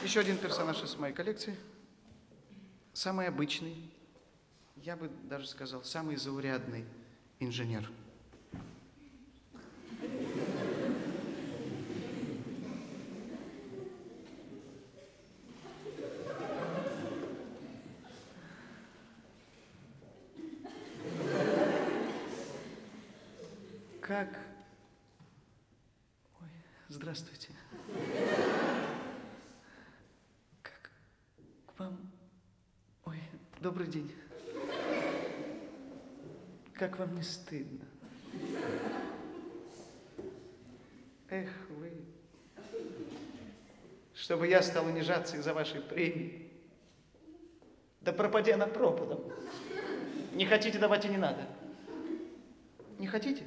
Еще один персонаж из моей коллекции. Самый обычный, я бы даже сказал, самый заурядный инженер. Как? Ой, здравствуйте. Как к вам? Ой, добрый день. Как вам не стыдно? Эх вы. Чтобы я стал унижаться из-за вашей премии. Да пропади она пропадом. Не хотите давать и не надо. Не хотите?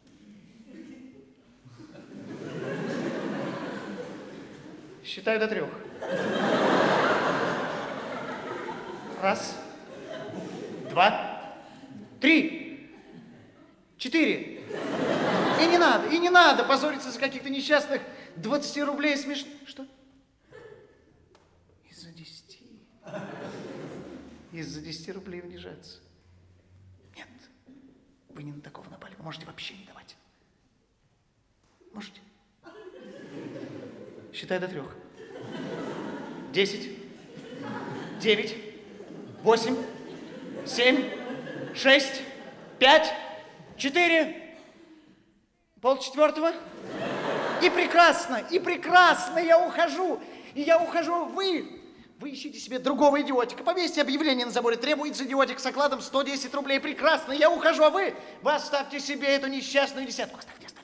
Считаю до 3. Раз, 2, 3, 4. И не надо позориться за каких-то несчастных 20 рублей смешно. Что? Из-за 10. Из-за 10 рублей унижаться. Нет, вы не на такого напали. Вы можете вообще не давать. Можете? Считай до 3. 10, 9, 8, 7, 6, 5, 4, 3:30. И прекрасно, я ухожу. И я ухожу, вы ищите себе другого идиотика. Повесьте объявление на заборе, требуется идиотик с окладом 110 рублей. Прекрасно, я ухожу, а вы оставьте себе эту несчастную десятку.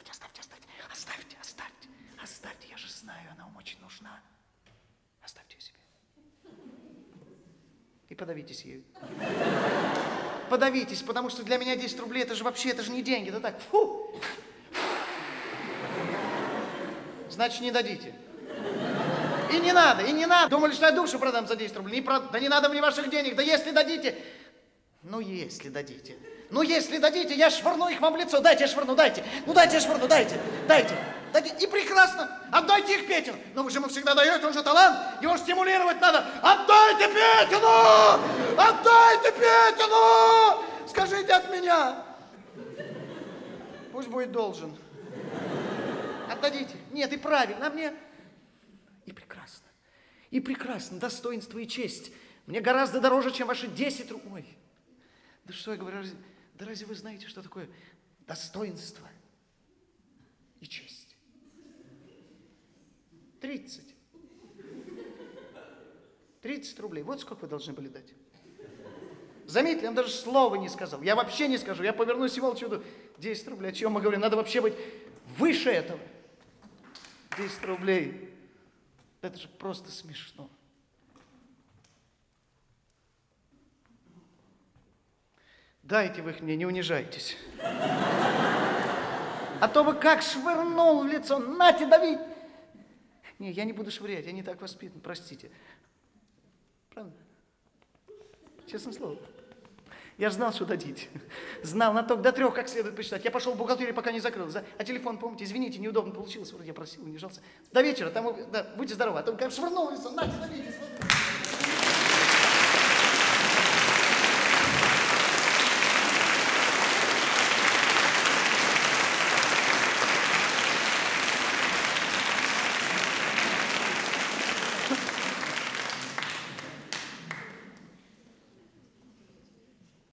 Оставьте, я же знаю, она вам очень нужна. Оставьте ее себе. И подавитесь ею. Подавитесь, потому что для меня 10 рублей, это же не деньги, это так, фу. Значит, не дадите. И не надо. Думали, что я душу продам за 10 рублей. Да не надо мне ваших денег, да если дадите. Ну, если дадите, я швырну их вам в лицо. Дайте, я швырну, дайте. Ну, дайте, я швырну, дайте. И прекрасно. Отдайте их Петину. Но вы же ему всегда даете, он же талант. Его стимулировать надо. Отдайте Петину! Скажите от меня. Пусть будет должен. Отдадите. Нет, и правильно, а мне... И прекрасно, достоинство и честь. Мне гораздо дороже, чем ваши 10 рублей. Ой, да что я говорю, да разве вы знаете, что такое достоинство и честь? 30 рублей, вот сколько вы должны были дать. Заметьте, я вам даже слова не сказал. Я вообще не скажу, я повернусь и молчу. 10 рублей, о чем мы говорим? Надо вообще быть выше этого. 10 рублей. Это же просто смешно. Дайте вы их мне, не унижайтесь. А то бы как швырнул в лицо. Нате, дави. Не, я не буду швырять, я не так воспитан, простите. Правда? Честное слово. Я же знал, что дадите. Знал, на только до 3 как следует посчитать. Я пошел в бухгалтерию, пока не закрыл. А телефон, помните, извините, неудобно получилось. Вроде я просил, унижался. До вечера, там, да, будьте здоровы. А то как швырнул в лицо. Нате, давите.